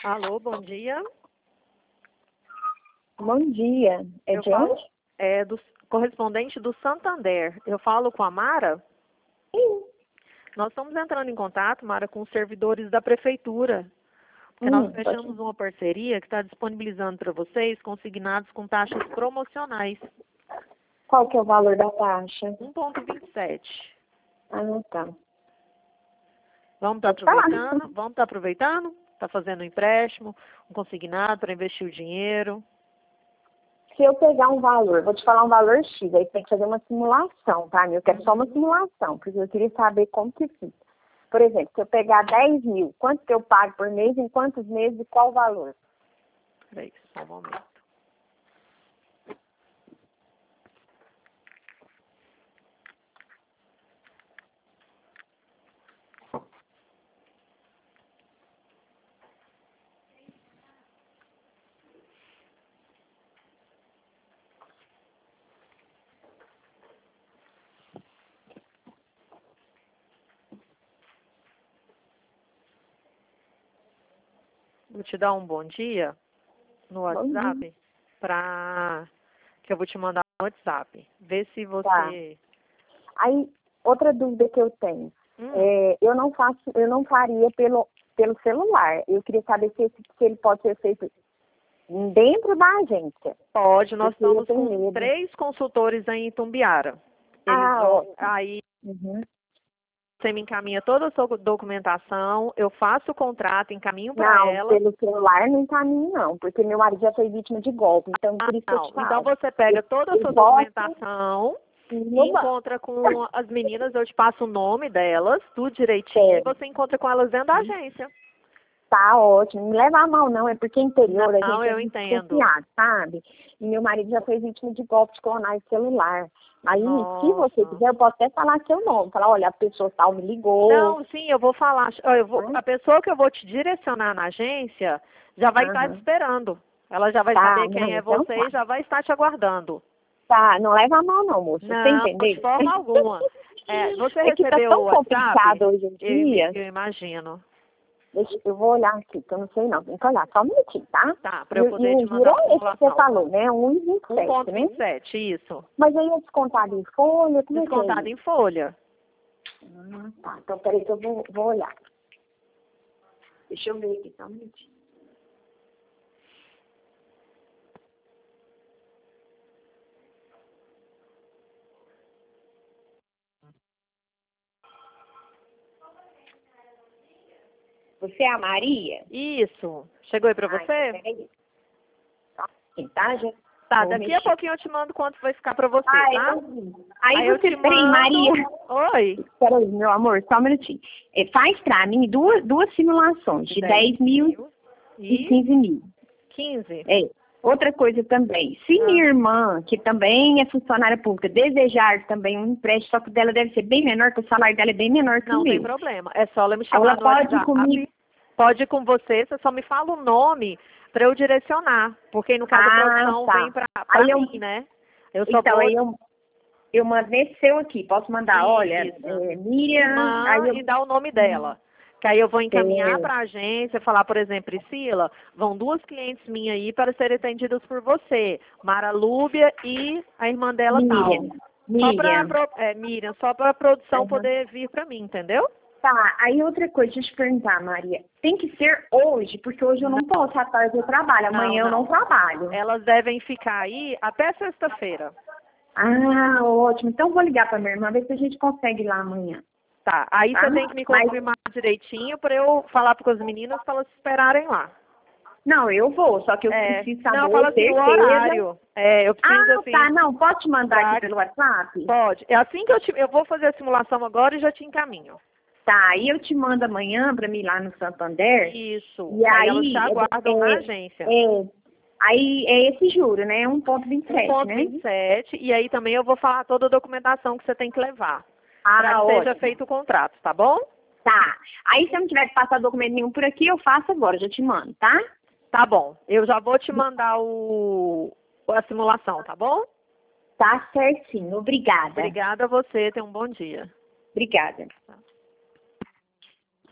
Alô, bom dia. Bom dia. É de onde? É do correspondente do Santander. Eu falo com a Mara? Sim. Nós estamos entrando em contato, Mara, com os servidores da prefeitura. Porque nós fechamos uma parceria que está disponibilizando para vocês consignados com taxas promocionais. Qual que é o valor da taxa? 1,27. Ah, tá. Vamos estar aproveitando? Vamos estar aproveitando? Está fazendo um empréstimo, um consignado para investir o dinheiro. Se eu pegar um valor, vou te falar um valor X, aí tem que fazer uma simulação, tá? Eu quero só uma simulação, porque eu queria saber como que fica. Por exemplo, se eu pegar 10 mil, quanto que eu pago por mês, em quantos meses e qual o valor? Peraí, só um momento. Vou te dar um bom dia no WhatsApp, que eu vou te mandar no WhatsApp. Vê se você... Tá. Aí, outra dúvida que eu tenho. Eu não faria pelo celular. Eu queria saber se ele pode ser feito dentro da agência. Pode, nós estamos com 3 consultores aí em Itumbiara. Aí você me encaminha toda a sua documentação, eu faço o contrato, encaminho para ela. Não, pelo celular não encaminho não, porque meu marido já foi vítima de golpe, então por isso que eu te falo. Então você pega toda a sua documentação e encontra com as meninas, eu te passo o nome delas, tudo direitinho, e você encontra com elas dentro da agência. Tá ótimo, não leva a mal não, é porque interior a gente eu entendo. Sabe? E meu marido já foi vítima de golpe de clonagem celular. Aí, se você quiser, eu posso até falar seu nome, falar, olha, a pessoa tal me ligou. Não, sim, eu vou falar, a pessoa que eu vou te direcionar na agência já vai estar te esperando. Ela já vai saber quem é você e já vai estar te aguardando. Tá, não leva a mal não, moça, você entendeu? De forma alguma. Você recebeu que tá tão o WhatsApp? Complicado hoje em dia. Eu imagino. Eu vou olhar aqui, que eu não sei não. Tem que olhar, só um minutinho, tá? Tá, para eu poder te mandar a esse que você falou, né? 1,27, né? 1,27, isso. Mas aí é descontado em folha? Como descontado em folha. Tá. Então, peraí que eu vou olhar. Deixa eu ver aqui, só um minutinho. Você é a Maria? Isso. Chegou aí pra você? Peraí. Tá, gente? Tá, daqui a pouquinho eu te mando quanto vai ficar pra você, tá? Aí você tem, Maria. Oi. Peraí, meu amor, só um minutinho. Faz pra mim duas simulações, de 10 mil e 15 mil. 15? Outra coisa também, se minha irmã, que também é funcionária pública, desejar também um empréstimo, só que o dela deve ser bem menor, que o salário dela é bem menor que o meu. Não tem problema, é só ela me chamar no WhatsApp. Pode ir com você, você só me fala o nome para eu direcionar, porque no caso a produção vem pra mim, né? Eu mandei seu aqui, posso mandar, olha, Miriam, e dá o nome dela. Que aí eu vou encaminhar para a agência, falar, por exemplo, Priscila, vão 2 clientes minhas aí para serem atendidas por você, Mara Lúbia e a irmã dela Miriam. Miriam, só para a produção poder vir para mim, entendeu? Tá, aí outra coisa, deixa eu te perguntar, Maria, tem que ser hoje, porque hoje eu não posso, à tarde eu trabalho, amanhã eu não trabalho. Elas devem ficar aí até sexta-feira. Ah, ótimo, então vou ligar para minha irmã, ver se a gente consegue ir lá amanhã. Tá, aí você tem que me confirmar direitinho para eu falar com as meninas para elas esperarem lá. Não, eu vou, só que eu preciso saber não, fala assim, o horário. Eu preciso assim. Tá, não, pode te mandar aqui pelo WhatsApp? Pode. É assim que eu vou fazer a simulação agora e já te encaminho. Tá, aí eu te mando amanhã para mim ir lá no Santander. Isso. E aí elas te aguardam na agência. Aí é esse juro, né? 1,27, né? 1,27. E aí também eu vou falar toda a documentação que você tem que levar. Para que seja feito o contrato, tá bom? Tá. Aí se eu não tiver que passar documento nenhum por aqui, eu faço agora, já te mando, tá? Tá bom. Eu já vou te mandar a simulação, tá bom? Tá certinho. Obrigada. Obrigada a você. Tenha um bom dia. Obrigada. Tá.